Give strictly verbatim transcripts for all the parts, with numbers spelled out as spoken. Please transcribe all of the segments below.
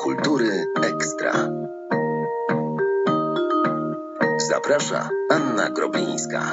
Kultury Ekstra. Zaprasza Anna Groblińska.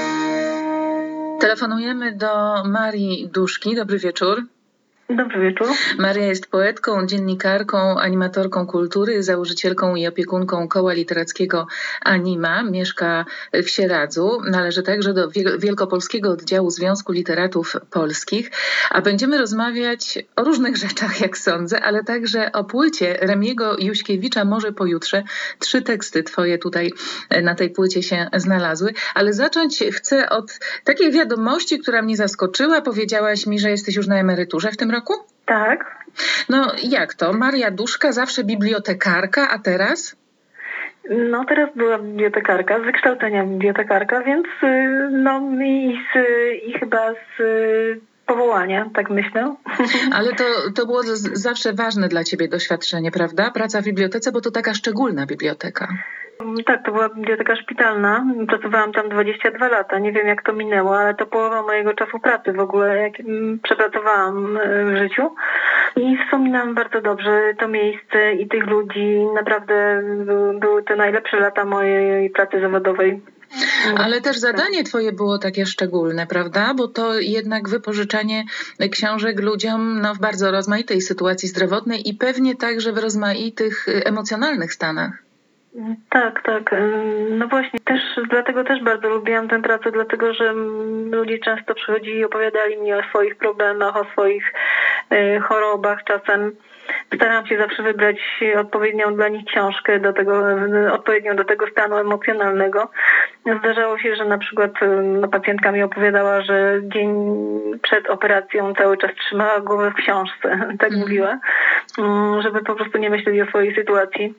Telefonujemy do Marii Duszki. Dobry wieczór. Dobry wieczór. Maria jest poetką, dziennikarką, animatorką kultury, założycielką i opiekunką Koła Literackiego Anima. Mieszka w Sieradzu. Należy także do Wielkopolskiego Oddziału Związku Literatów Polskich. A będziemy rozmawiać o różnych rzeczach, jak sądzę, ale także o płycie Remiego Juśkiewicza Może pojutrze. Trzy teksty twoje tutaj na tej płycie się znalazły. Ale zacząć chcę od takiej wiadomości, która mnie zaskoczyła. Powiedziałaś mi, że jesteś już na emeryturze w tym roku? Tak. No jak to? Maria Duszka, zawsze bibliotekarka, a teraz? No teraz była bibliotekarka, z wykształcenia bibliotekarka, więc no i, z, i chyba z powołania, tak myślę. Ale to, to było z, zawsze ważne dla ciebie doświadczenie, prawda? Praca w bibliotece, bo to taka szczególna biblioteka. Tak, to była biblioteka szpitalna. Pracowałam tam dwadzieścia dwa lata. Nie wiem, jak to minęło, ale to połowa mojego czasu pracy w ogóle, jak przepracowałam w życiu. I wspominam bardzo dobrze to miejsce i tych ludzi. Naprawdę były to najlepsze lata mojej pracy zawodowej. Ale też zadanie twoje było takie szczególne, prawda? Bo to jednak wypożyczanie książek ludziom no, w bardzo rozmaitej sytuacji zdrowotnej i pewnie także w rozmaitych emocjonalnych stanach. Tak, tak. No właśnie, też dlatego też bardzo lubiłam tę pracę, dlatego że ludzie często przychodzili i opowiadali mi o swoich problemach, o swoich chorobach. Czasem starałam się zawsze wybrać odpowiednią dla nich książkę, do tego, odpowiednią do tego stanu emocjonalnego. Zdarzało się, że na przykład no, pacjentka mi opowiadała, że dzień przed operacją cały czas trzymała głowę w książce, tak mm. mówiła, żeby po prostu nie myśleć o swojej sytuacji.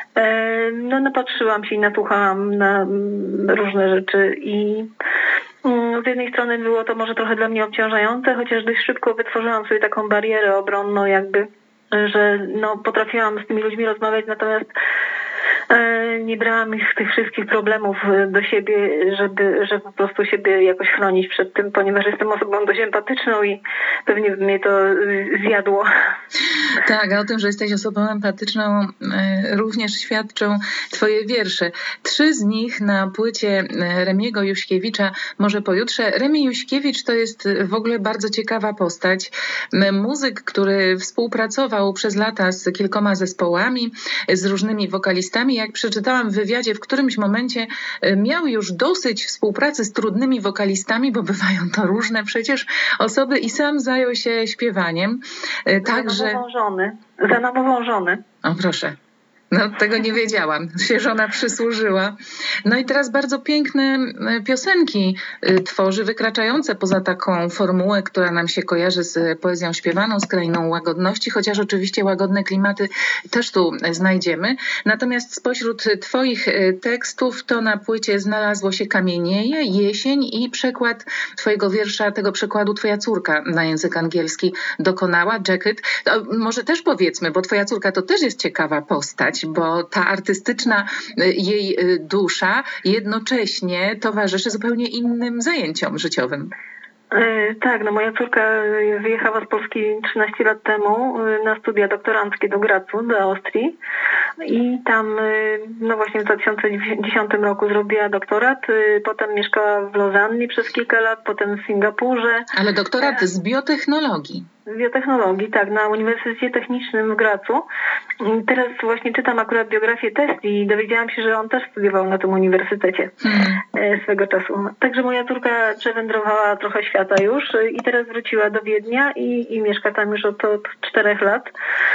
No napatrzyłam się i nasłuchałam na różne rzeczy i z jednej strony było to może trochę dla mnie obciążające, chociaż dość szybko wytworzyłam sobie taką barierę obronną jakby, że no potrafiłam z tymi ludźmi rozmawiać, natomiast nie brałam ich tych wszystkich problemów do siebie, żeby, żeby po prostu siebie jakoś chronić przed tym, ponieważ jestem osobą dość empatyczną i pewnie by mnie to zjadło. Tak, a o tym, że jesteś osobą empatyczną również świadczą twoje wiersze. Trzy z nich na płycie Remiego Juśkiewicza Może pojutrze. Remi Juśkiewicz to jest w ogóle bardzo ciekawa postać. Muzyk, który współpracował przez lata z kilkoma zespołami, z różnymi wokalistami. Jak przeczytałam w wywiadzie, w którymś momencie miał już dosyć współpracy z trudnymi wokalistami, bo bywają to różne przecież osoby i sam zajął się śpiewaniem. Także... Za namową żony. Za namową żony. O proszę. No tego nie wiedziałam. Się żona przysłużyła. No i teraz bardzo piękne piosenki tworzy, wykraczające poza taką formułę, która nam się kojarzy z poezją śpiewaną, z krainą łagodności, chociaż oczywiście łagodne klimaty też tu znajdziemy. Natomiast spośród twoich tekstów to na płycie znalazło się Kamienieje, Jesień i przekład twojego wiersza, tego przekładu twoja córka na język angielski dokonała, Jacket. To może też powiedzmy, bo twoja córka to też jest ciekawa postać, bo ta artystyczna jej dusza jednocześnie towarzyszy zupełnie innym zajęciom życiowym. Tak, no moja córka wyjechała z Polski trzynaście lat temu na studia doktoranckie do Gracu, do Austrii i tam no właśnie w dwa tysiące dziesiątym roku zrobiła doktorat, potem mieszkała w Lozannie przez kilka lat, potem w Singapurze. Ale doktorat z biotechnologii. Z biotechnologii, tak, na Uniwersytecie Technicznym w Gracu. Teraz właśnie czytam akurat biografię Tesli i dowiedziałam się, że on też studiował na tym uniwersytecie hmm. swego czasu. Także moja córka przewędrowała trochę świata już i teraz wróciła do Wiednia i, i mieszka tam już od, od czterech lat.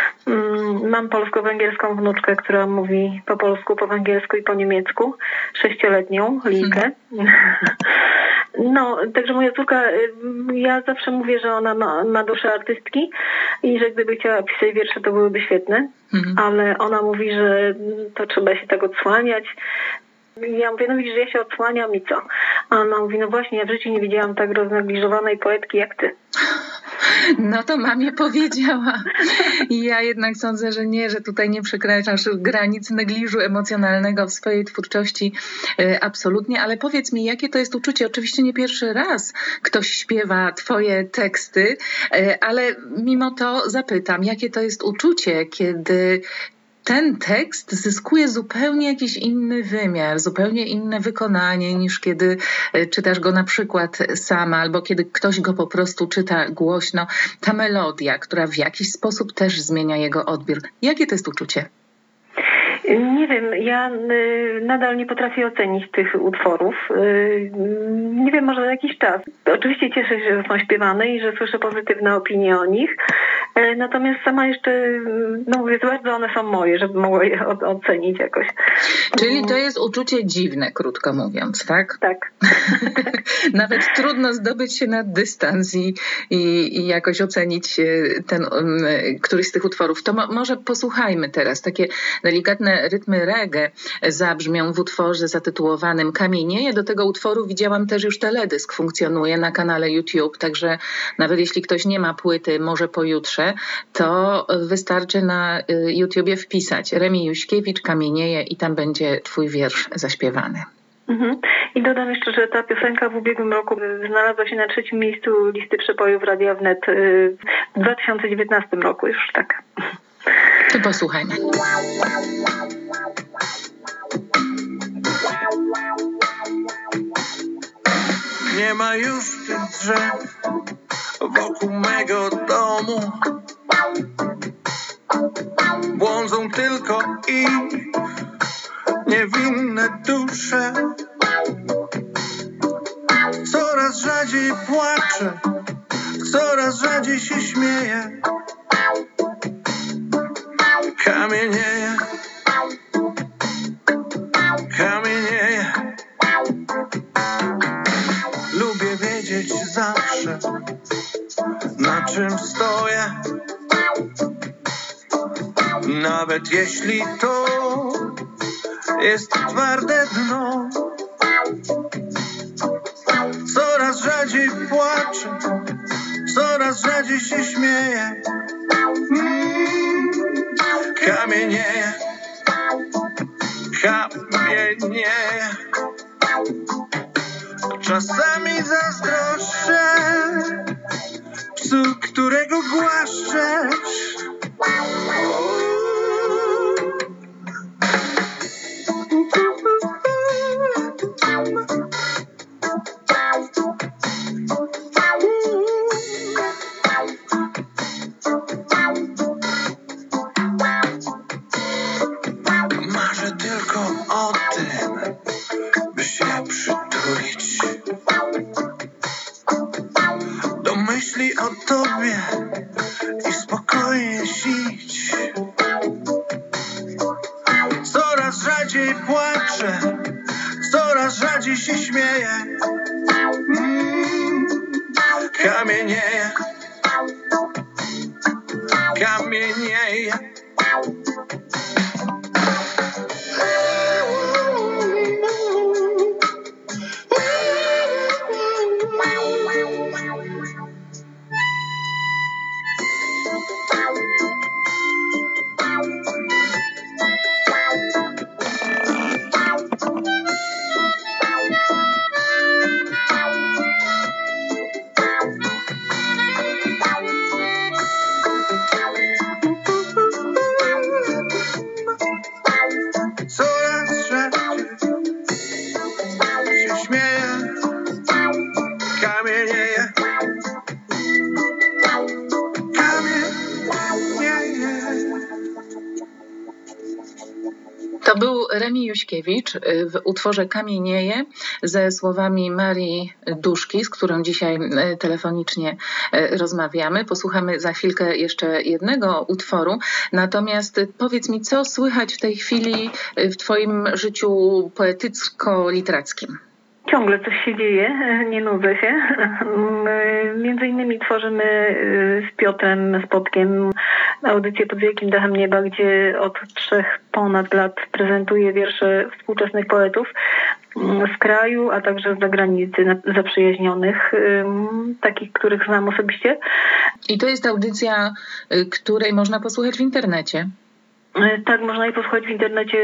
Mam polsko-węgierską wnuczkę, która mówi po polsku, po węgiersku i po niemiecku. Sześcioletnią Likę. Hmm. No, także moja córka, ja zawsze mówię, że ona ma, ma duszę artystki i że gdyby chciała pisać wiersze, to byłyby świetne, mhm. ale ona mówi, że to trzeba się tak odsłaniać. Ja mówię, no widzisz, że ja się odsłaniam i co? A ona mówi, no właśnie, ja w życiu nie widziałam tak roznegliżowanej poetki jak ty. No to mamie powiedziała. I ja jednak sądzę, że nie, że tutaj nie przekraczasz granic negliżu emocjonalnego w swojej twórczości. Absolutnie, ale powiedz mi, jakie to jest uczucie? Oczywiście nie pierwszy raz ktoś śpiewa twoje teksty, ale mimo to zapytam, jakie to jest uczucie, kiedy ten tekst zyskuje zupełnie jakiś inny wymiar, zupełnie inne wykonanie niż kiedy czytasz go na przykład sama albo kiedy ktoś go po prostu czyta głośno. Ta melodia, która w jakiś sposób też zmienia jego odbiór. Jakie to jest uczucie? Nie wiem, ja y, nadal nie potrafię ocenić tych utworów. Y, nie wiem, może za jakiś czas. Oczywiście cieszę się, że są śpiewane i że słyszę pozytywne opinie o nich. Y, natomiast sama jeszcze, no mówię, bardzo one są moje, żeby mogła je o, ocenić jakoś. Czyli to jest uczucie dziwne, krótko mówiąc, tak? Tak. Nawet trudno zdobyć się na dystans i, i, i jakoś ocenić ten, um, któryś z tych utworów. To mo, może posłuchajmy teraz. Takie delikatne rytmy reggae zabrzmią w utworze zatytułowanym Kamienieje. Do tego utworu widziałam też już teledysk, funkcjonuje na kanale YouTube, także nawet jeśli ktoś nie ma płyty, może pojutrze, to wystarczy na YouTubie wpisać Remi Juśkiewicz, Kamienieje i tam będzie twój wiersz zaśpiewany. Mhm. I dodam jeszcze, że ta piosenka w ubiegłym roku znalazła się na trzecim miejscu listy przepojów Radia Wnet w dwa tysiące dziewiętnastym roku już, tak. To posłuchajmy. Nie ma już tych drzew wokół mego domu. Błądzą tylko i niewinne dusze. Coraz rzadziej płaczę, coraz rzadziej się śmieję. Kamienieje, kamienieje. Lubię wiedzieć zawsze, na czym stoję. Nawet jeśli to jest twarde dno. Coraz rzadziej płaczę, coraz rzadziej się śmieję. Mm, kamienieje, kamienieje. Czasami zazdroszczę psu, którego głaszczesz. Marzę tylko o tym, by się przytulić do myśli o tobie i spokojnie śnić. Coraz rzadziej płaczę, coraz rzadziej się śmieję. Mm, kamienieje, kamienieje. Coraz rzadziej się śmieję. Kamienieje, kamienieje. To był Remi Juśkiewicz w utworze Kamienieje ze słowami Marii Duszki, z którą dzisiaj telefonicznie rozmawiamy. Posłuchamy za chwilkę jeszcze jednego utworu. Natomiast powiedz mi, co słychać w tej chwili w twoim życiu poetycko-literackim? Ciągle coś się dzieje, nie nudzę się. Między innymi tworzymy z Piotrem Spotkiem audycję Pod Wielkim Dachem Nieba, gdzie od trzech ponad lat prezentuję wiersze współczesnych poetów. z kraju, a także z zagranicy zaprzyjaźnionych, takich, których znam osobiście. I to jest audycja, której można posłuchać w internecie. Tak, można je posłuchać w internecie.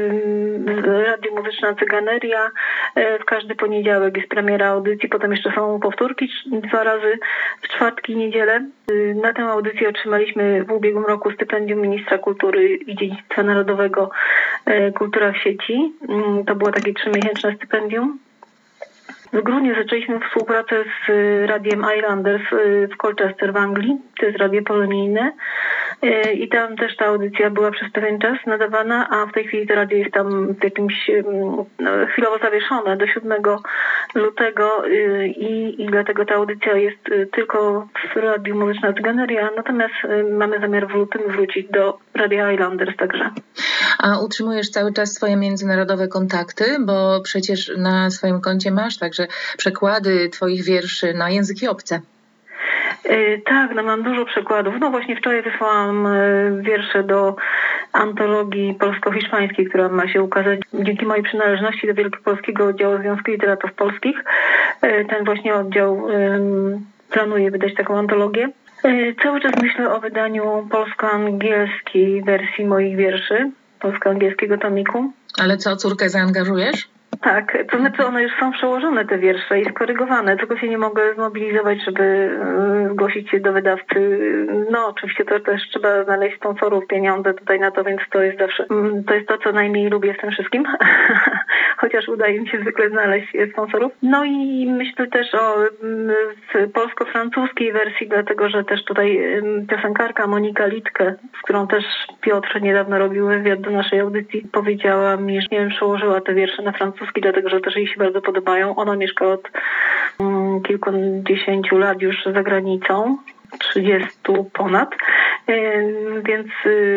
Radio Muzyczna Cyganeria. W każdy poniedziałek jest premiera audycji, potem jeszcze są powtórki dwa razy w czwartki i niedzielę. Na tę audycję otrzymaliśmy w ubiegłym roku stypendium Ministra Kultury i Dziedzictwa Narodowego Kultura w sieci. To było takie trzymiesięczne stypendium. W grudniu zaczęliśmy współpracę z radiem Islanders w Colchester w Anglii. To jest radio polonijne. I tam też ta audycja była przez pewien czas nadawana, a w tej chwili to radio jest tam w jakimś no, chwilowo zawieszone do siódmego lutego i, i dlatego ta audycja jest tylko w Radiu Muzyczna Cyganeria, natomiast mamy zamiar w lutym wrócić do Radia Islanders także. A utrzymujesz cały czas swoje międzynarodowe kontakty, bo przecież na swoim koncie masz także przekłady twoich wierszy na języki obce. Tak, no mam dużo przekładów. No właśnie wczoraj wysłałam wiersze do antologii polsko-hiszpańskiej, która ma się ukazać dzięki mojej przynależności do Wielkopolskiego Oddziału Związku Literatów Polskich. Ten właśnie oddział planuje wydać taką antologię. Cały czas myślę o wydaniu polsko-angielskiej wersji moich wierszy, polsko-angielskiego tomiku. Ale co, córkę zaangażujesz? Tak, to znaczy one już są przełożone, te wiersze, i skorygowane, tylko się nie mogę zmobilizować, żeby zgłosić się do wydawcy. No oczywiście to też trzeba znaleźć sponsorów, pieniądze tutaj na to, więc to jest zawsze, to jest to, co najmniej lubię w tym wszystkim, chociaż udaje mi się zwykle znaleźć sponsorów. No i myślę też o polsko-francuskiej wersji, dlatego że też tutaj piosenkarka Monika Litke, z którą też Piotr niedawno robił wywiad do naszej audycji, powiedziała mi, że nie wiem, przełożyła te wiersze na francuski, dlatego że też jej się bardzo podobają. Ona mieszka od um, kilkudziesięciu lat już za granicą, trzydziestu ponad, więc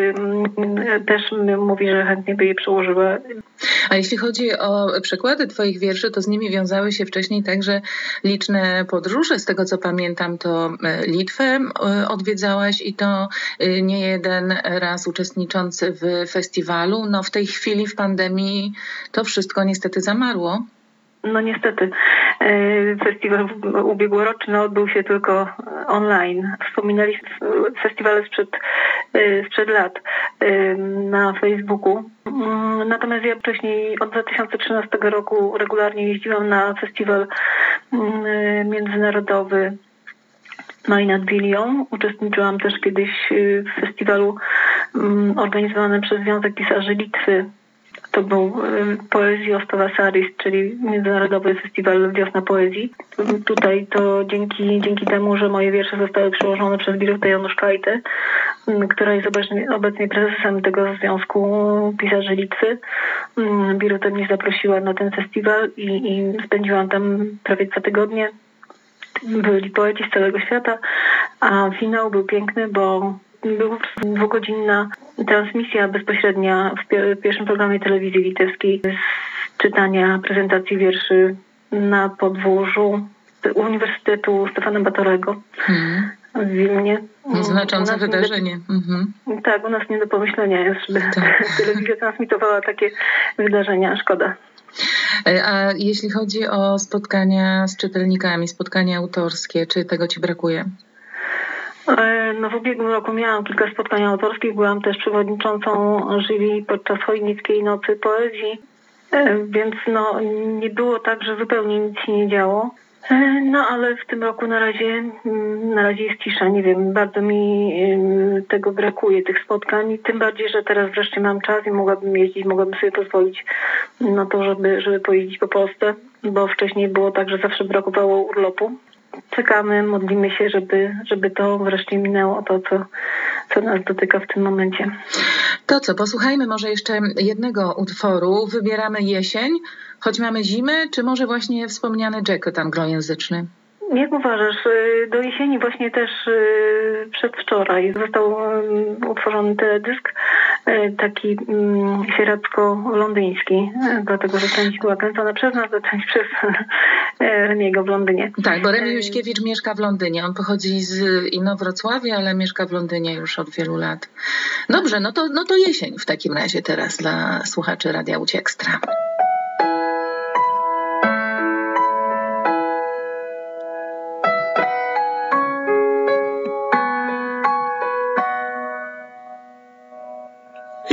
też mówi, że chętnie by je przełożyła. A jeśli chodzi o przekłady twoich wierszy, to z nimi wiązały się wcześniej także liczne podróże. Z tego co pamiętam, to Litwę odwiedzałaś i to nie jeden raz uczestnicząc w festiwalu. No w tej chwili w pandemii to wszystko niestety zamarło. No niestety. Festiwal ubiegłoroczny odbył się tylko online. Wspominaliśmy festiwale sprzed, sprzed lat na Facebooku. Natomiast ja wcześniej od dwa tysiące trzynastego roku regularnie jeździłam na festiwal międzynarodowy Maj nad Wilią. Uczestniczyłam też kiedyś w festiwalu organizowanym przez Związek Pisarzy Litwy. To był Poezji Ostowa Saris, czyli Międzynarodowy Festiwal Wiosna Poezji. Tutaj to dzięki, dzięki temu, że moje wiersze zostały przełożone przez Birutę Januszkajtę, która jest obecnie, obecnie prezesem tego Związku Pisarzy Litwy. Birutę mnie zaprosiła na ten festiwal i, i spędziłam tam prawie dwa tygodnie. Byli poeci z całego świata, a finał był piękny, bo była dwugodzinna transmisja bezpośrednia w pierwszym programie telewizji litewskiej z czytania prezentacji wierszy na podwórzu Uniwersytetu Stefana Batorego hmm. w Wilnie. Znaczące wydarzenie. Do... Mhm. Tak, u nas nie do pomyślenia jest, żeby tak. telewizja transmitowała takie wydarzenia. Szkoda. A jeśli chodzi o spotkania z czytelnikami, spotkania autorskie, czy tego ci brakuje? No w ubiegłym roku miałam kilka spotkań autorskich, byłam też przewodniczącą jury podczas Chojnickiej Nocy Poezji, więc no nie było tak, że zupełnie nic się nie działo. No ale w tym roku na razie, na razie jest cisza, nie wiem, bardzo mi tego brakuje, tych spotkań, tym bardziej, że teraz wreszcie mam czas i mogłabym jeździć, mogłabym sobie pozwolić na to, żeby, żeby pojeździć po Polsce, bo wcześniej było tak, że zawsze brakowało urlopu. Czekamy, modlimy się, żeby, żeby to wreszcie minęło, to co, co nas dotyka w tym momencie. To co, posłuchajmy może jeszcze jednego utworu. Wybieramy jesień, choć mamy zimę, czy może właśnie wspomniany Jacket anglojęzyczny? Jak uważasz? Do jesieni właśnie też przedwczoraj został utworzony teledysk, taki sieradzko-londyński, dlatego że część była kręcona przez nas, a część przez Remiego w Londynie. Tak, bo Remi Juśkiewicz mieszka w Londynie. On pochodzi z Inowrocławia, ale mieszka w Londynie już od wielu lat. Dobrze, no to, no to jesień w takim razie teraz dla słuchaczy Radia Łódź Ekstra.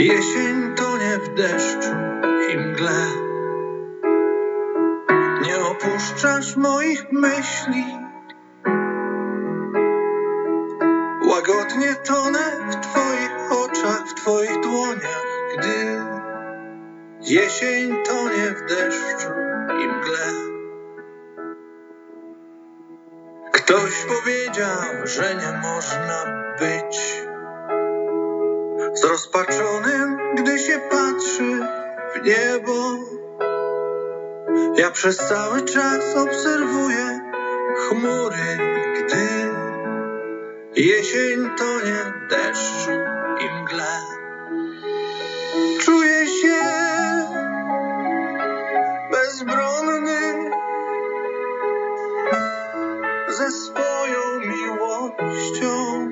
Jesień tonie w deszczu i mgle. Nie opuszczasz moich myśli. Łagodnie tonę w twoich oczach, w twoich dłoniach, gdy jesień tonie w deszczu i mgle. Ktoś powiedział, że nie można być zrozpaczonym, gdy się patrzy w niebo. Ja przez cały czas obserwuję chmury, gdy jesień tonie w deszczu i mgle. Czuję się bezbronny ze swoją miłością.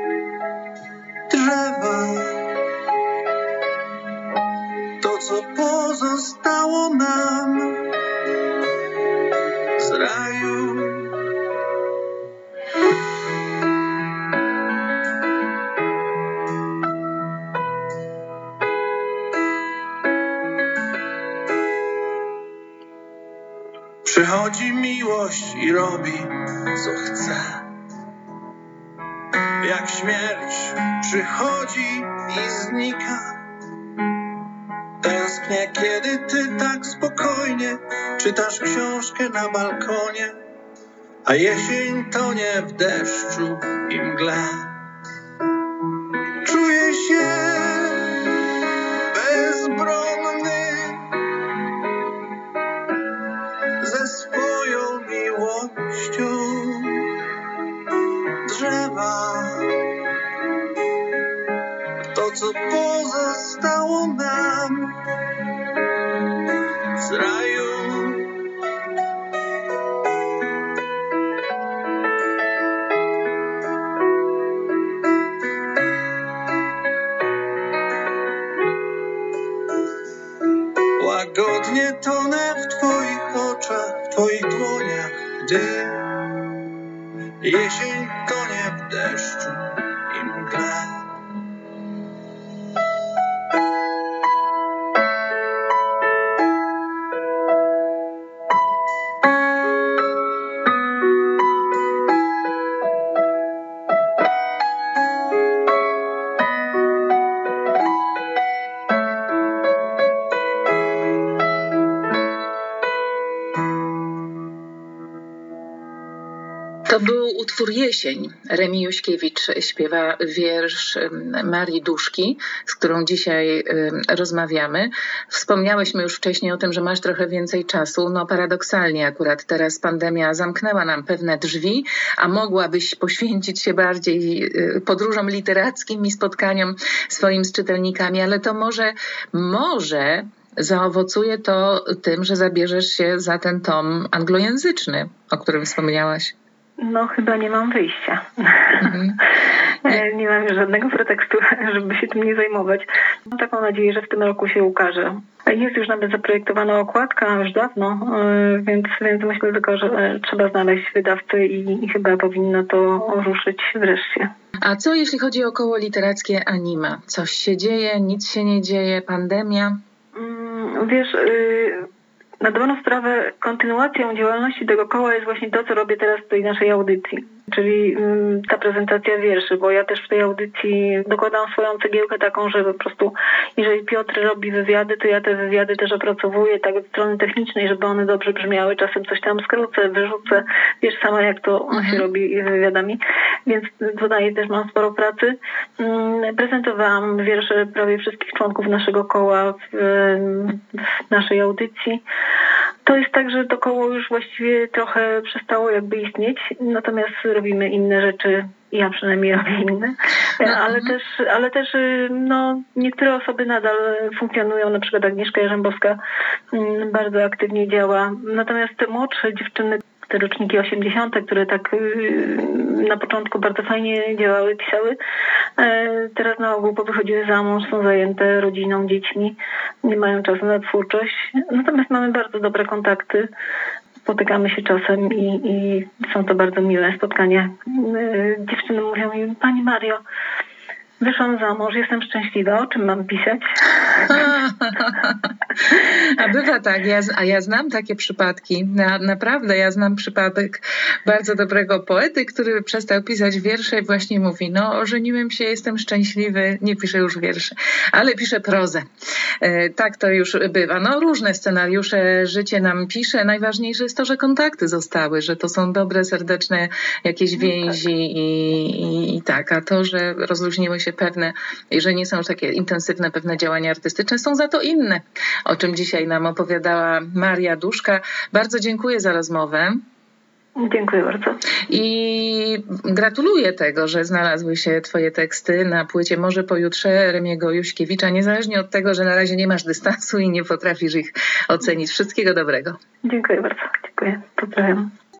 Drzewa to, co pozostało nam z raju. Przychodzi miłość i robi, co chce. Jak śmierć przychodzi i znika. Tęsknię, kiedy ty tak spokojnie czytasz książkę na balkonie, a jesień tonie w deszczu i mgle. Czuję się bezbronny ze swoją miłością. Drzewa to, co pozostało nam z raju. Łagodnie tonę w twoich oczach, w twoich dłoniach, gdy jesień tonie w deszczu i mgle. To był utwór Jesień. Remi Juśkiewicz śpiewa wiersz Marii Duszki, z którą dzisiaj rozmawiamy. Wspomniałyśmy już wcześniej o tym, że masz trochę więcej czasu. No paradoksalnie akurat teraz pandemia zamknęła nam pewne drzwi, a mogłabyś poświęcić się bardziej podróżom literackim i spotkaniom swoim z czytelnikami, ale to może, może zaowocuje to tym, że zabierzesz się za ten tom anglojęzyczny, o którym wspomniałaś. No chyba nie mam wyjścia. Mhm. Nie mam już żadnego pretekstu, żeby się tym nie zajmować. Mam taką nadzieję, że w tym roku się ukaże. Jest już nawet zaprojektowana okładka już dawno, więc, więc myślę tylko, że trzeba znaleźć wydawcę i, i chyba powinno to ruszyć wreszcie. A co jeśli chodzi o koło literackie Anima? Coś się dzieje, nic się nie dzieje, pandemia? Wiesz... Y- Na dobrą sprawę kontynuacją działalności tego koła jest właśnie to, co robię teraz w tej naszej audycji. Czyli mm, ta prezentacja wierszy, bo ja też w tej audycji dokładam swoją cegiełkę taką, że po prostu jeżeli Piotr robi wywiady, to ja te wywiady też opracowuję tak od strony technicznej, żeby one dobrze brzmiały. Czasem coś tam skrócę, wyrzucę. Wiesz sama, jak to mhm. się robi z wywiadami. Więc tutaj też mam sporo pracy. Mm, prezentowałam wiersze prawie wszystkich członków naszego koła w, w naszej audycji. To jest tak, że to koło już właściwie trochę przestało jakby istnieć, natomiast robimy inne rzeczy, ja przynajmniej robię inne, ale też, ale też no, niektóre osoby nadal funkcjonują, na przykład Agnieszka Jarzębowska bardzo aktywnie działa, natomiast te młodsze dziewczyny, te roczniki osiemdziesiąte, które tak na początku bardzo fajnie działały, pisały, teraz na ogół powychodziły za mąż, są zajęte rodziną, dziećmi, nie mają czasu na twórczość. Natomiast mamy bardzo dobre kontakty, spotykamy się czasem i, i są to bardzo miłe spotkania. Dziewczyny mówią mi, Pani Mario, Wyszłam za mąż, jestem szczęśliwa. O czym mam pisać? A bywa tak, ja, a ja znam takie przypadki. Na, naprawdę, ja znam przypadek bardzo dobrego poety, który przestał pisać wiersze i właśnie mówi, no ożeniłem się, jestem szczęśliwy, nie piszę już wierszy, ale piszę prozę. E, tak to już bywa. No różne scenariusze życie nam pisze. Najważniejsze jest to, że kontakty zostały, że to są dobre, serdeczne jakieś więzi i, i, i tak. A to, że rozluźniły się pewne, i że nie są już takie intensywne pewne działania artystyczne, są za to inne, o czym dzisiaj nam opowiadała Maria Duszka. Bardzo dziękuję za rozmowę. Dziękuję bardzo. I gratuluję tego, że znalazły się twoje teksty na płycie Może pojutrze Remiego Juśkiewicza, niezależnie od tego, że na razie nie masz dystansu i nie potrafisz ich ocenić. Wszystkiego dobrego. Dziękuję bardzo. Dziękuję. Pozdrawiam.